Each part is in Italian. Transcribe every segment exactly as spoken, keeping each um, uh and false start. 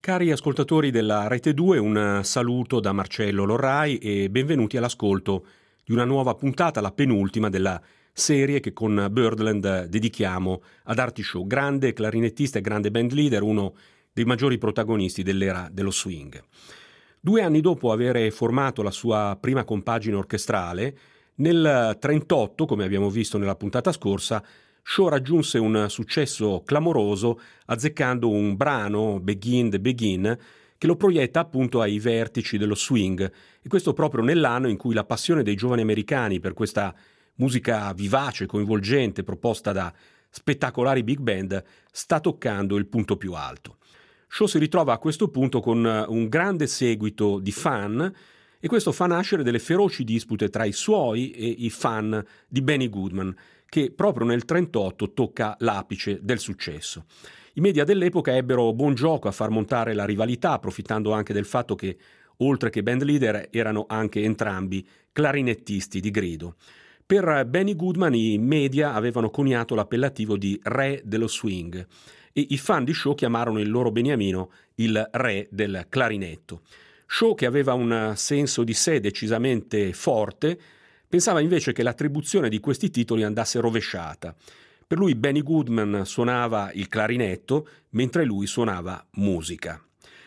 Cari ascoltatori della Rete due, un saluto da Marcello Lorrai e benvenuti all'ascolto di una nuova puntata, la penultima della serie che con Birdland dedichiamo ad Artie Shaw, grande clarinettista e grande band leader, uno dei maggiori protagonisti dell'era dello swing. Due anni dopo aver formato la sua prima compagine orchestrale, nel trentotto, come abbiamo visto nella puntata scorsa, Shaw raggiunse un successo clamoroso azzeccando un brano, Begin the Begin, che lo proietta appunto ai vertici dello swing, e questo proprio nell'anno in cui la passione dei giovani americani per questa musica vivace, coinvolgente, proposta da spettacolari big band, sta toccando il punto più alto. Shaw si ritrova a questo punto con un grande seguito di fan, e questo fa nascere delle feroci dispute tra i suoi e i fan di Benny Goodman, che proprio nel trentotto tocca l'apice del successo. I media dell'epoca ebbero buon gioco a far montare la rivalità, approfittando anche del fatto che, oltre che band leader, erano anche entrambi clarinettisti di grido. Per Benny Goodman i media avevano coniato l'appellativo di Re dello Swing e i fan di Shaw chiamarono il loro beniamino il Re del clarinetto. Shaw, che aveva un senso di sé decisamente forte, pensava invece che l'attribuzione di questi titoli andasse rovesciata. Per lui Benny Goodman suonava il clarinetto, mentre lui suonava musica.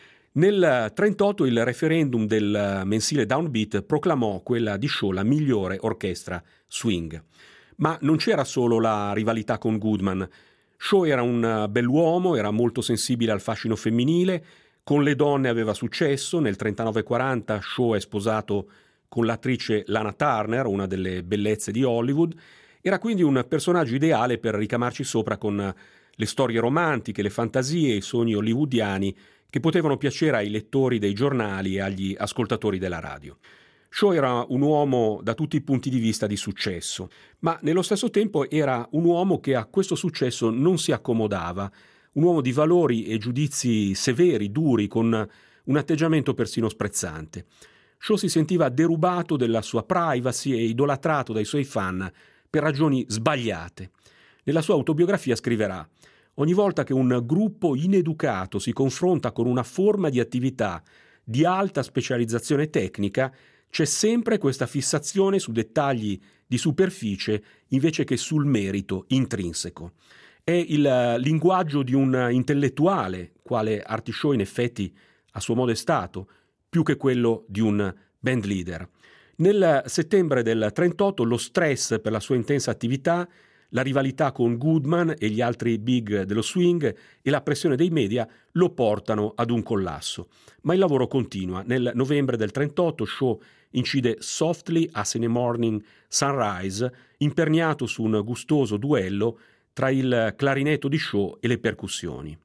Nel trentotto il referendum del mensile Downbeat proclamò quella di Shaw la migliore orchestra swing. Ma non c'era solo la rivalità con Goodman. Shaw era un bell'uomo, era molto sensibile al fascino femminile, con le donne aveva successo. Nel trentanove quaranta Shaw è sposato con l'attrice Lana Turner, una delle bellezze di Hollywood. Era quindi un personaggio ideale per ricamarci sopra con le storie romantiche, le fantasie e i sogni hollywoodiani che potevano piacere ai lettori dei giornali e agli ascoltatori della radio. Shaw era un uomo da tutti i punti di vista di successo, ma nello stesso tempo era un uomo che a questo successo non si accomodava, un uomo di valori e giudizi severi, duri, con un atteggiamento persino sprezzante. Shaw si sentiva derubato della sua privacy e idolatrato dai suoi fan per ragioni sbagliate. Nella sua autobiografia scriverà: «Ogni volta che un gruppo ineducato si confronta con una forma di attività di alta specializzazione tecnica, c'è sempre questa fissazione su dettagli di superficie invece che sul merito intrinseco. È il linguaggio di un intellettuale, quale Artie Shaw in effetti a suo modo è stato, più che quello di un band leader». Nel settembre del trentotto lo stress per la sua intensa attività, la rivalità con Goodman e gli altri big dello swing e la pressione dei media lo portano ad un collasso. Ma il lavoro continua. Nel novembre del trentotto Shaw incide Softly as in a Morning Sunrise, imperniato su un gustoso duello tra il clarinetto di Shaw e le percussioni.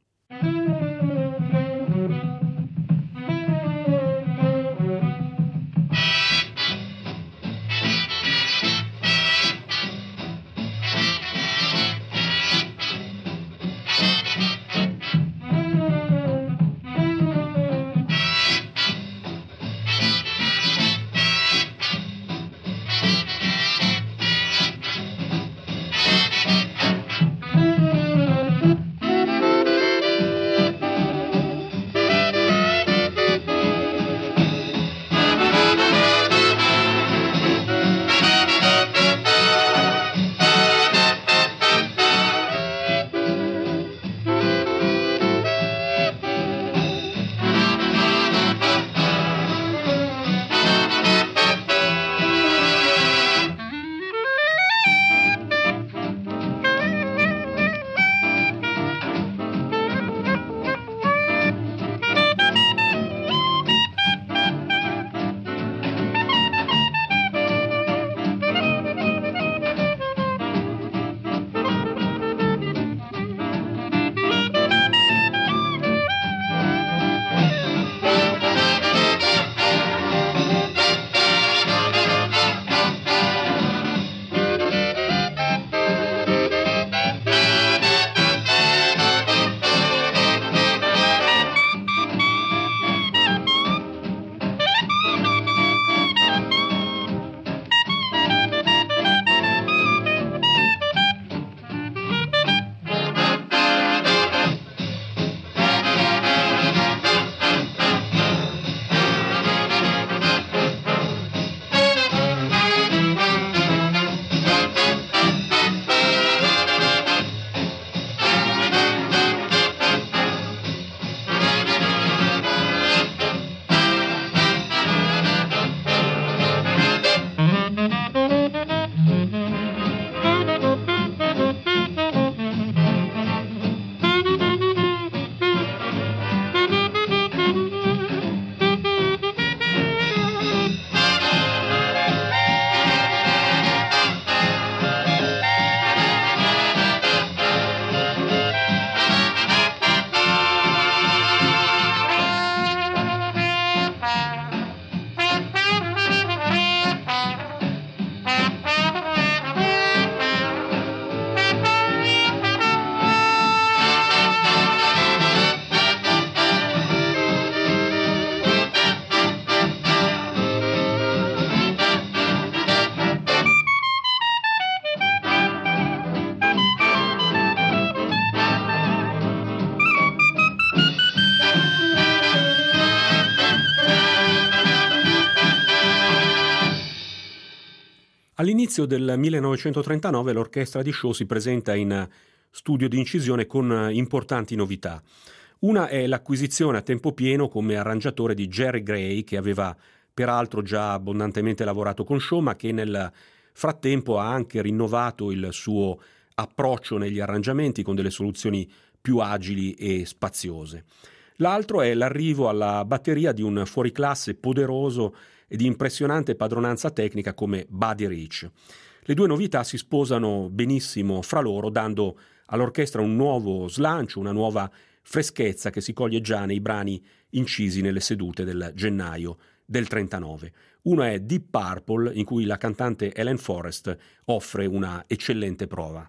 All'inizio del millenovecentotrentanove l'orchestra di Shaw si presenta in studio di incisione con importanti novità. Una è l'acquisizione a tempo pieno come arrangiatore di Jerry Gray, che aveva peraltro già abbondantemente lavorato con Shaw, ma che nel frattempo ha anche rinnovato il suo approccio negli arrangiamenti con delle soluzioni più agili e spaziose. L'altro è l'arrivo alla batteria di un fuoriclasse poderoso e di impressionante padronanza tecnica come Buddy Rich. Le due novità si sposano benissimo fra loro, dando all'orchestra un nuovo slancio, una nuova freschezza che si coglie già nei brani incisi nelle sedute del gennaio del trentanove. Uno è Deep Purple, in cui la cantante Helen Forrest offre una eccellente prova.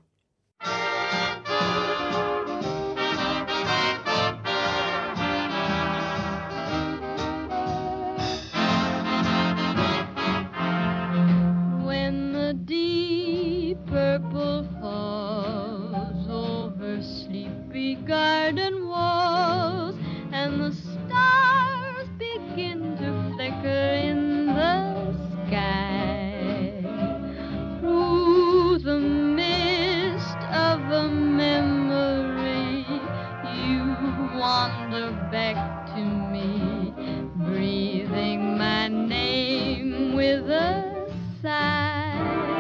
When the deep purple falls over sleepy garden walls and the stars begin to flicker in the sky, through the mist of a memory you wander back to me, breathing my name with a sigh.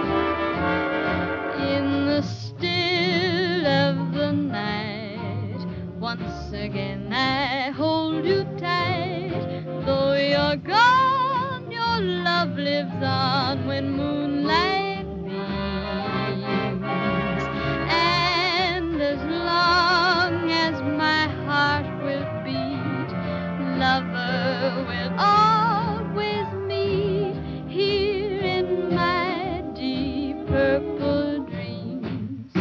In the still of the night, once again I hold you tight. Though you're gone, your love lives on when moonlight beams. And as long as my heart will beat, lover will always meet here in my deep purple dreams.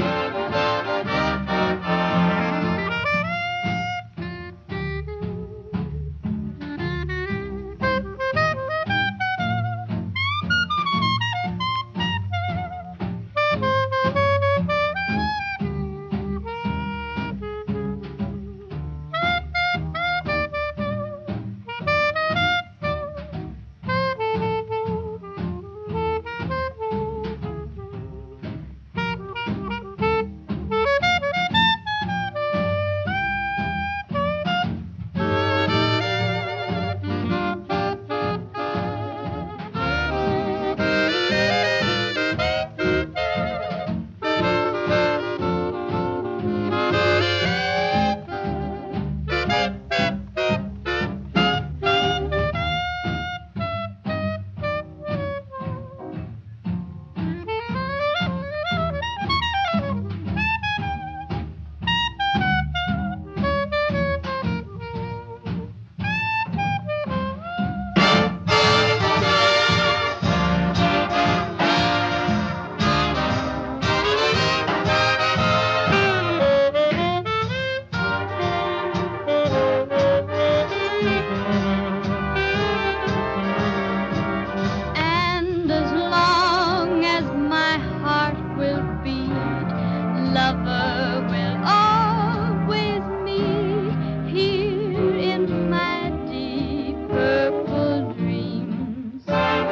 And as long as my heart will beat, lover will always meet here in my deep purple dreams.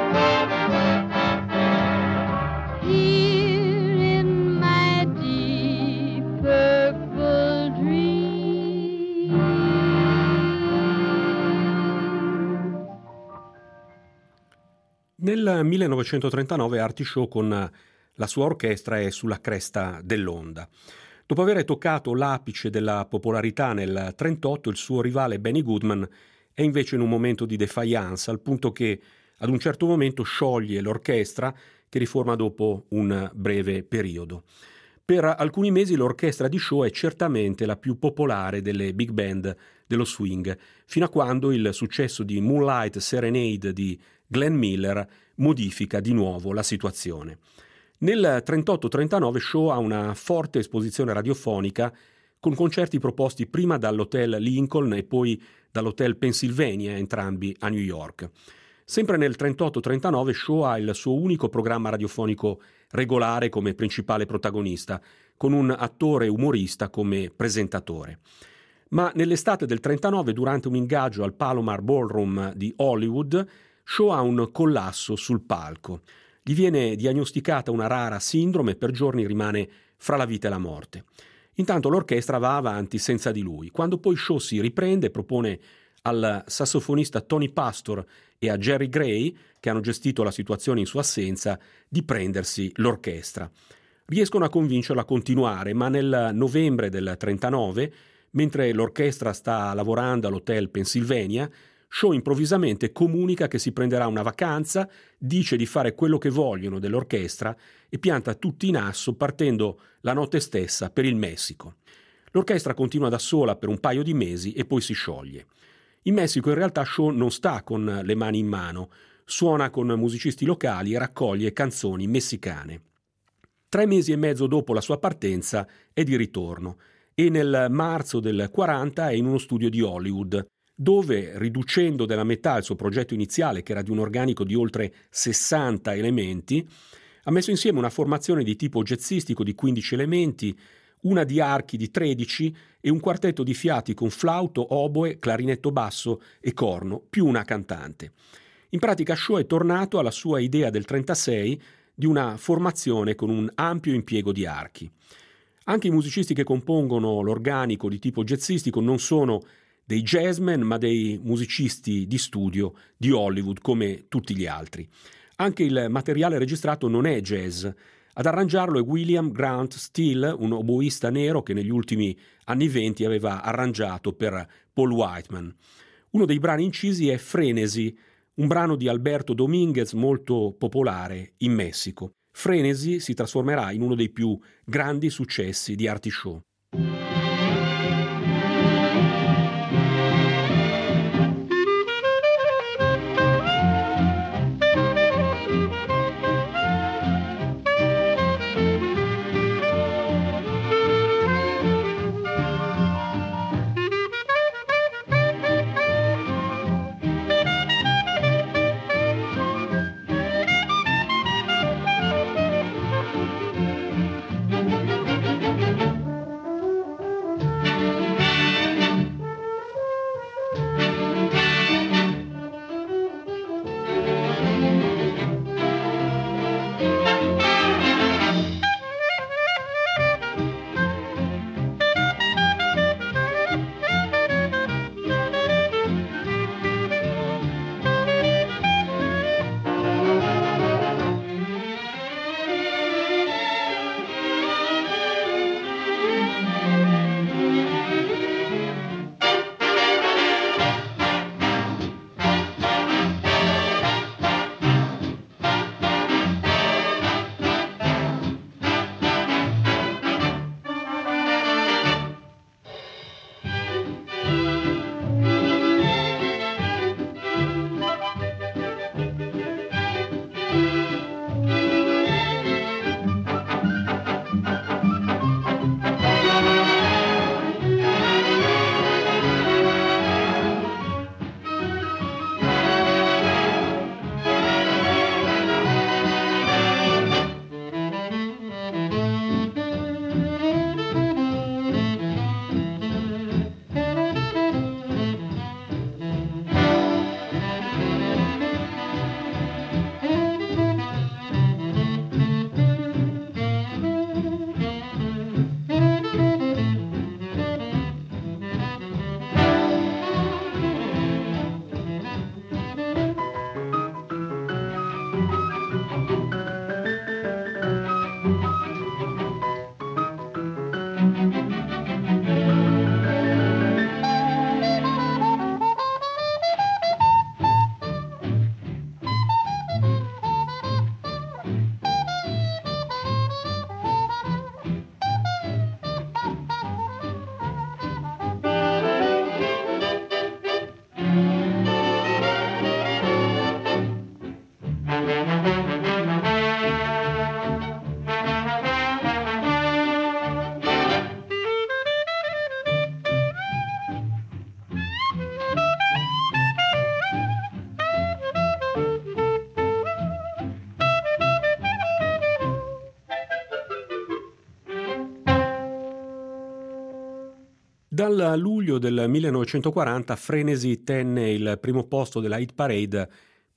Here in my deep purple dreams. Nel millenovecentotrentanove Artie Shaw con la sua orchestra è sulla cresta dell'onda. Dopo aver toccato l'apice della popolarità nel trentotto, il suo rivale Benny Goodman è invece in un momento di defiance, al punto che ad un certo momento scioglie l'orchestra, che riforma dopo un breve periodo. Per alcuni mesi l'orchestra di Shaw è certamente la più popolare delle big band dello swing, fino a quando il successo di Moonlight Serenade di Glenn Miller modifica di nuovo la situazione. Nel trentotto trentanove Shaw ha una forte esposizione radiofonica con concerti proposti prima dall'Hotel Lincoln e poi dall'Hotel Pennsylvania, entrambi a New York. Sempre nel trentotto trentanove Shaw ha il suo unico programma radiofonico regolare come principale protagonista, con un attore umorista come presentatore. Ma nell'estate del trentanove, durante un ingaggio al Palomar Ballroom di Hollywood, Shaw ha un collasso sul palco. Gli viene diagnosticata una rara sindrome e per giorni rimane fra la vita e la morte. Intanto l'orchestra va avanti senza di lui. Quando poi Shaw si riprende, propone al sassofonista Tony Pastor e a Jerry Gray, che hanno gestito la situazione in sua assenza, di prendersi l'orchestra. Riescono a convincerlo a continuare, ma nel novembre del trentanove, mentre l'orchestra sta lavorando all'Hotel Pennsylvania, Shaw improvvisamente comunica che si prenderà una vacanza, dice di fare quello che vogliono dell'orchestra e pianta tutti in asso partendo la notte stessa per il Messico. L'orchestra continua da sola per un paio di mesi e poi si scioglie. In Messico in realtà Shaw non sta con le mani in mano, suona con musicisti locali e raccoglie canzoni messicane. Tre mesi e mezzo dopo la sua partenza è di ritorno e nel marzo del quaranta è in uno studio di Hollywood, dove, riducendo della metà il suo progetto iniziale, che era di un organico di oltre sessanta elementi, ha messo insieme una formazione di tipo jazzistico di quindici elementi, una di archi di tredici e un quartetto di fiati con flauto, oboe, clarinetto basso e corno, più una cantante. In pratica Shaw è tornato alla sua idea del trentasei di una formazione con un ampio impiego di archi. Anche i musicisti che compongono l'organico di tipo jazzistico non sono dei jazzmen, ma dei musicisti di studio di Hollywood come tutti gli altri. Anche il materiale registrato non è jazz. Ad arrangiarlo è William Grant Steele, un oboista nero che negli ultimi anni venti aveva arrangiato per Paul Whiteman. Uno dei brani incisi è Frenesi, un brano di Alberto Dominguez molto popolare in Messico. Frenesi si trasformerà in uno dei più grandi successi di Artie Shaw. Dal luglio del millenovecentoquaranta Frenesi tenne il primo posto della hit parade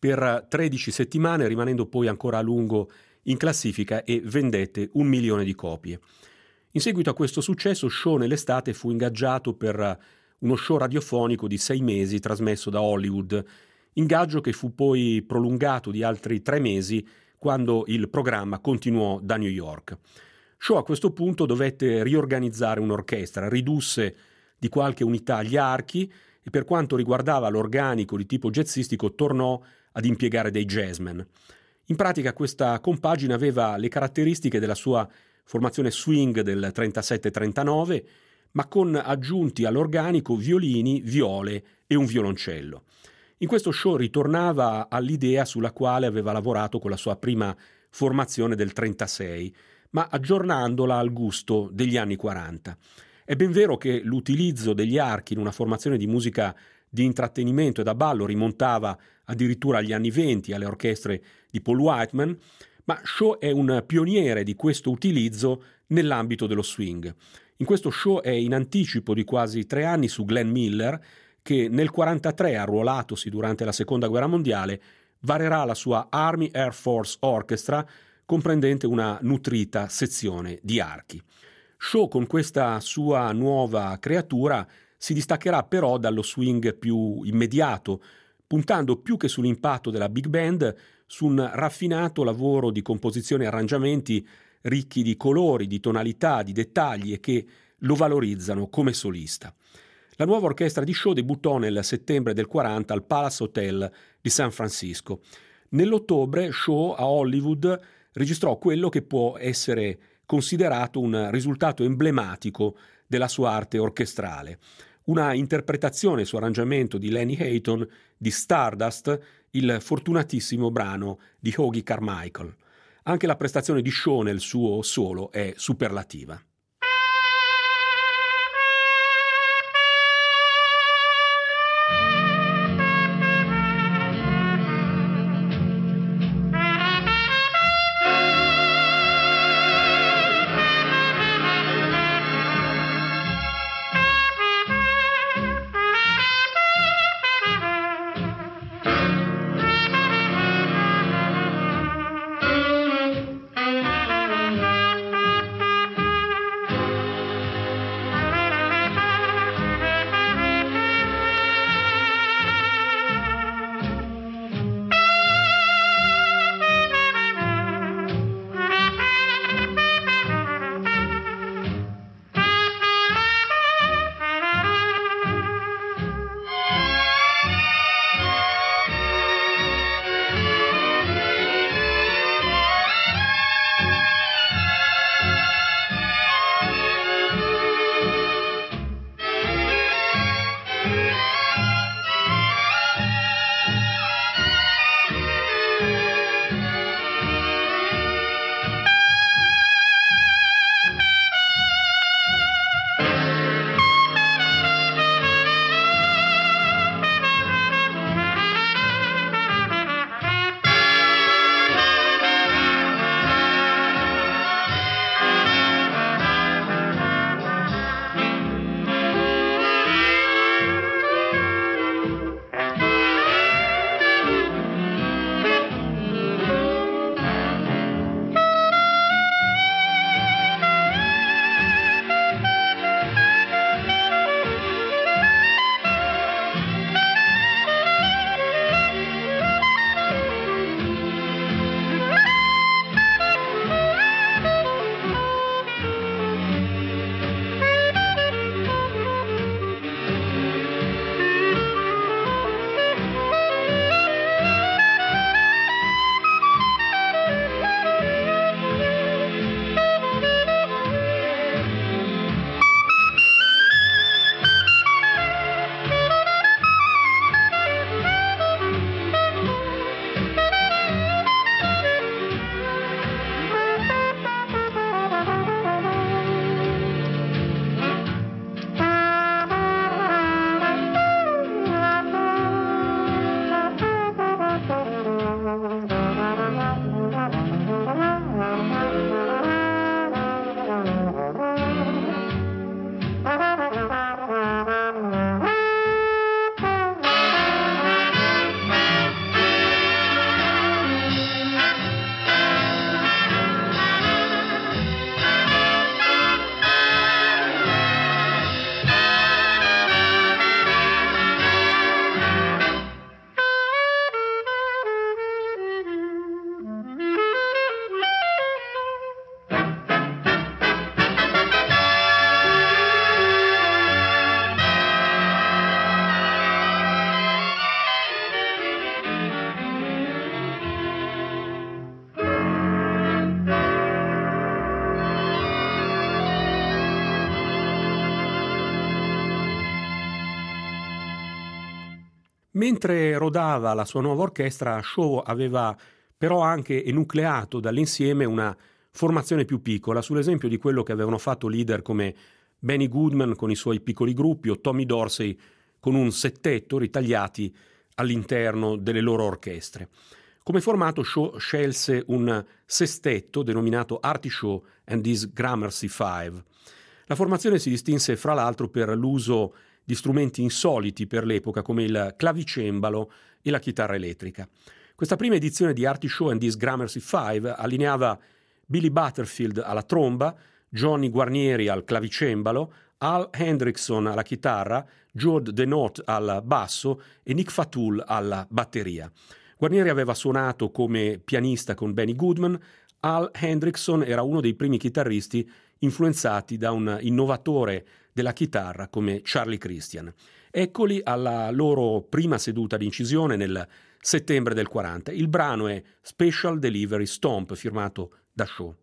per tredici settimane, rimanendo poi ancora a lungo in classifica e vendette un milione di copie. In seguito a questo successo, Shaw nell'estate fu ingaggiato per uno show radiofonico di sei mesi trasmesso da Hollywood, ingaggio che fu poi prolungato di altri tre mesi quando il programma continuò da New York. Shaw a questo punto dovette riorganizzare un'orchestra, ridusse di qualche unità gli archi e per quanto riguardava l'organico di tipo jazzistico tornò ad impiegare dei jazzmen. In pratica questa compagine aveva le caratteristiche della sua formazione swing del trentasette trentanove, ma con aggiunti all'organico violini, viole e un violoncello. In questo show ritornava all'idea sulla quale aveva lavorato con la sua prima formazione del trentasei, ma aggiornandola al gusto degli anni quaranta. È ben vero che l'utilizzo degli archi in una formazione di musica di intrattenimento e da ballo rimontava addirittura agli anni venti, alle orchestre di Paul Whiteman, ma Shaw è un pioniere di questo utilizzo nell'ambito dello swing. In questo show è in anticipo di quasi tre anni su Glenn Miller, che nel quarantatré, arruolatosi durante la Seconda Guerra Mondiale, varerà la sua Army Air Force Orchestra, comprendente una nutrita sezione di archi. Shaw con questa sua nuova creatura si distaccherà però dallo swing più immediato, puntando più che sull'impatto della big band su un raffinato lavoro di composizione e arrangiamenti ricchi di colori, di tonalità, di dettagli e che lo valorizzano come solista. La nuova orchestra di Shaw debuttò nel settembre del quaranta al Palace Hotel di San Francisco. Nell'ottobre Shaw a Hollywood registrò quello che può essere considerato un risultato emblematico della sua arte orchestrale, una interpretazione su arrangiamento di Lenny Hayton di Stardust, il fortunatissimo brano di Hoagy Carmichael. Anche la prestazione di Shaw nel suo solo è superlativa. Mentre rodava la sua nuova orchestra, Shaw aveva però anche enucleato dall'insieme una formazione più piccola, sull'esempio di quello che avevano fatto leader come Benny Goodman con i suoi piccoli gruppi o Tommy Dorsey con un settetto ritagliati all'interno delle loro orchestre. Come formato Shaw scelse un sestetto denominato Artie Shaw and his Gramercy Five. La formazione si distinse fra l'altro per l'uso di strumenti insoliti per l'epoca come il clavicembalo e la chitarra elettrica. Questa prima edizione di Artie Shaw and his Gramercy Five allineava Billy Butterfield alla tromba, Johnny Guarnieri al clavicembalo, Al Hendrickson alla chitarra, Jord De Not al basso e Nick Fatul alla batteria. Guarnieri aveva suonato come pianista con Benny Goodman, Al Hendrickson era uno dei primi chitarristi influenzati da un innovatore della chitarra come Charlie Christian. Eccoli alla loro prima seduta di incisione nel settembre del quaranta. Il brano è Special Delivery Stomp, firmato da Shaw.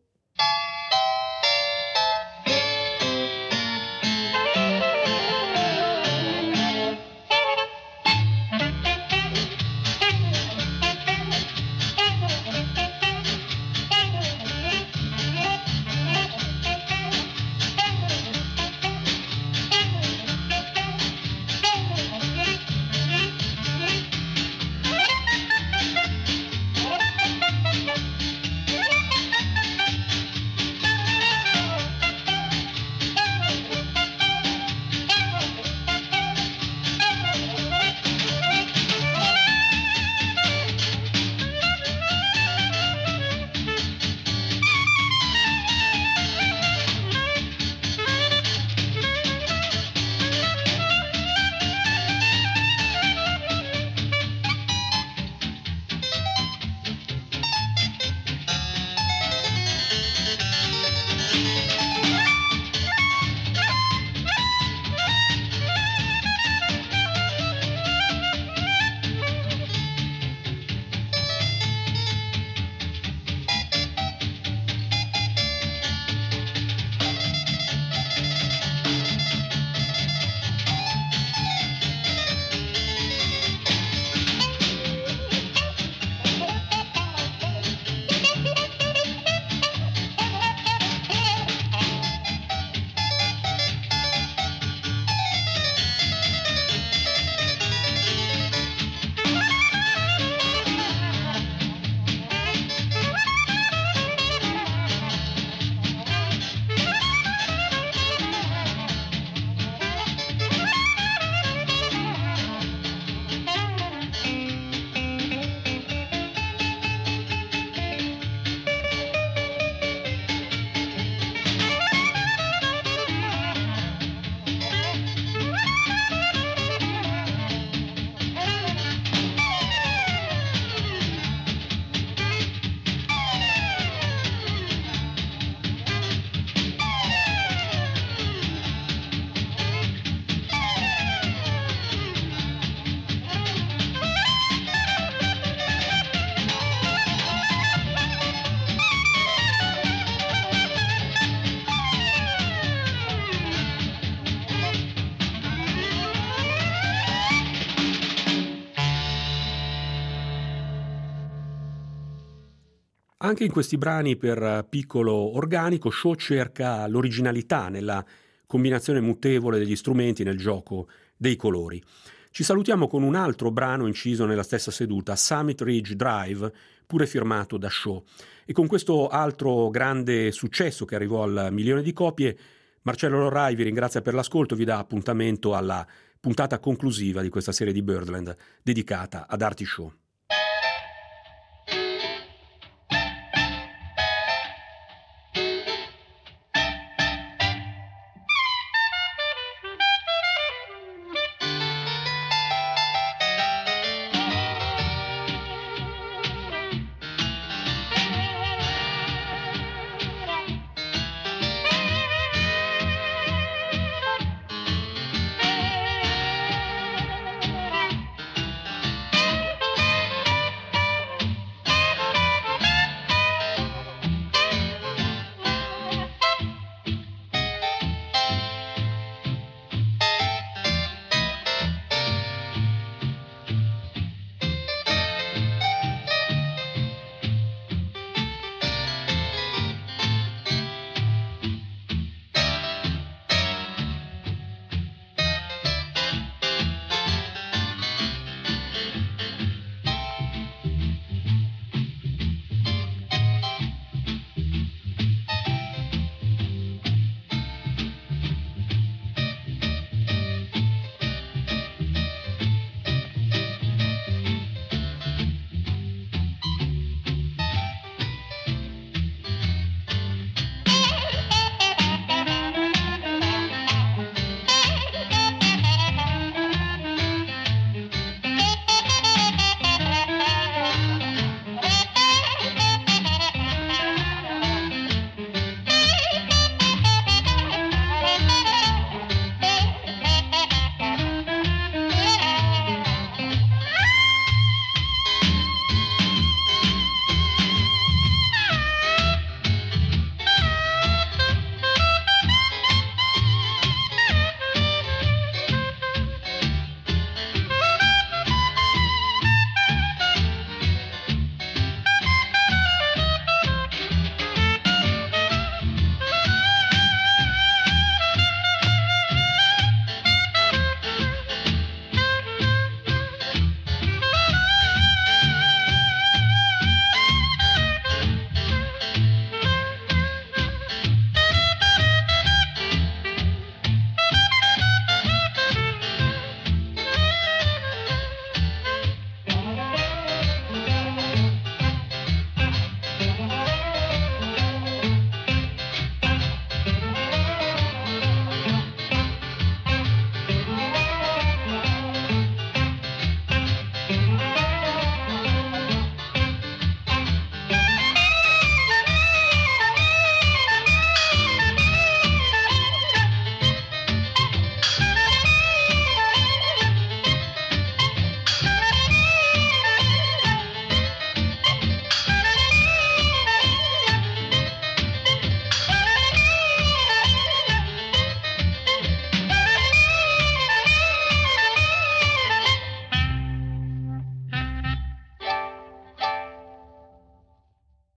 Anche in questi brani per piccolo organico Shaw cerca l'originalità nella combinazione mutevole degli strumenti nel gioco dei colori. Ci salutiamo con un altro brano inciso nella stessa seduta, Summit Ridge Drive, pure firmato da Shaw. E con questo altro grande successo che arrivò al milione di copie, Marcello Lorrai vi ringrazia per l'ascolto, vi dà appuntamento alla puntata conclusiva di questa serie di Birdland dedicata ad Artie Shaw.